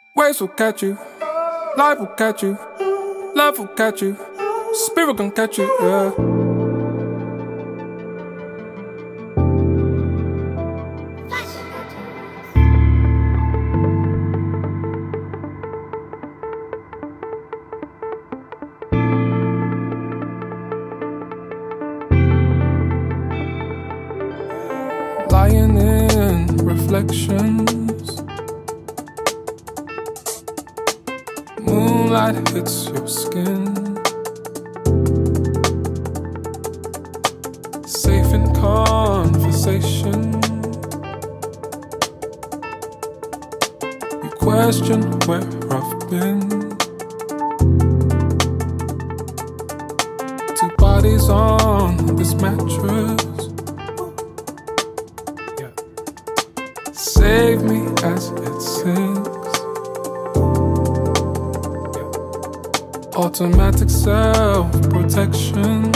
Waves will catch you, life will catch you, love will catch you, spirit gon' catch you, yeah. Lying in reflections, moonlight hits your skin. Safe in conversation, you question where I've been. Two bodies on this mattress, save me as it sinks. Automatic self-protection,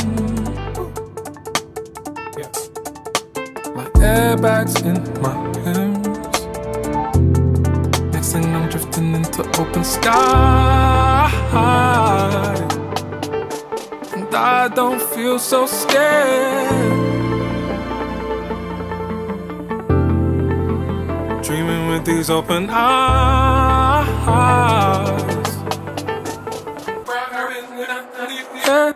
like airbags in my limbs. Next thing I'm drifting into open sky, and I don't feel so scared. Dreaming with these open eyes. Yeah.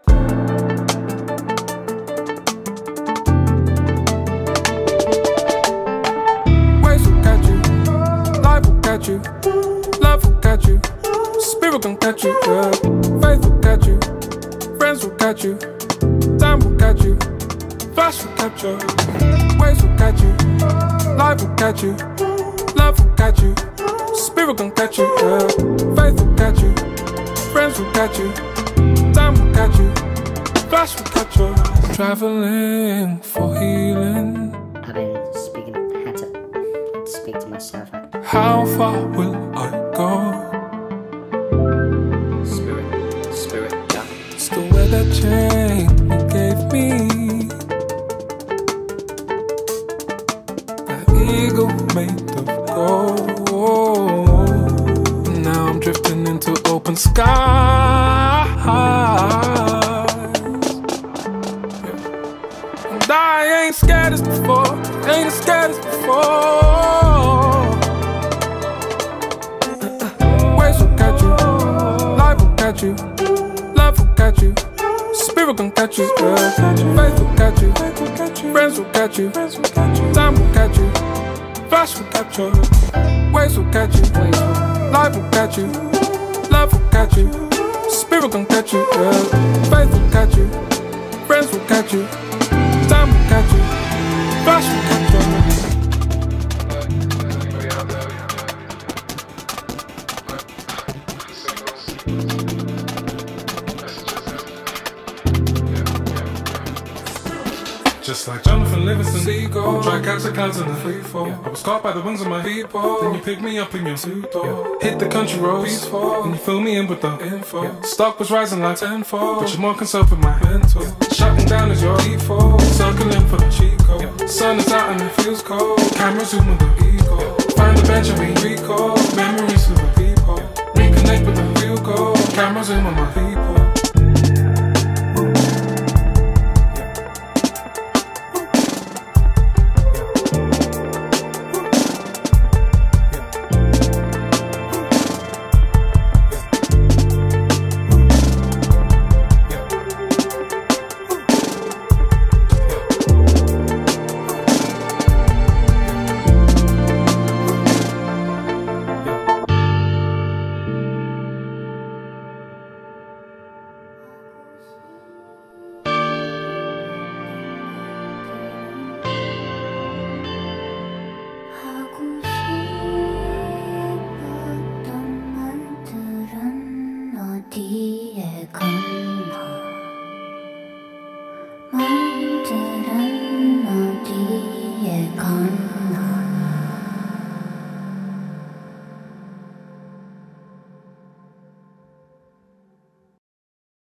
Waves will catch you, life will catch you, love will catch you, spirit gon' catch you, yeah. Faith will catch you, friends will catch you, time will catch you, flash will catch you. Waves will catch you, life will catch you, love will catch you, spirit gon' catch you, yeah. Faith will catch you, friends will catch you, time will catch you, flash will catch you. Traveling for healing, I've been had to speak to myself. How far will I go? Spirit, yeah. Still wear that chain you gave me, eagle made of gold. Now I'm drifting into open skies, and I ain't scared as before, ain't as scared as before. Waves will catch you, life will catch you, love will catch you, spirit gon' catch you, yeah. Faith will catch you, friends will catch you, time will catch you, flash will catch you. Waves will catch you, life will catch you, love will catch you, spirit gon' catch you, yeah. Faith will catch you, friends will catch you, time will catch you, flash will catch you. Just like Jonathan Livingston, seagull, try catch the clouds in the free fall. I was caught by the wings of my people, then you picked me up in your suit. Hit the country roads, peaceful, and you fill me in with the info. Stock was rising like tenfold, but you're more concerned with my mental. Shutting down is your default, circling for the cheat code. Sun is out and it feels cold. Camera zoom with the ego. Find the bench and we recall memories of the people. Reconnect with the real goal. Camera zoom on my people. 말들은 어디에 갔나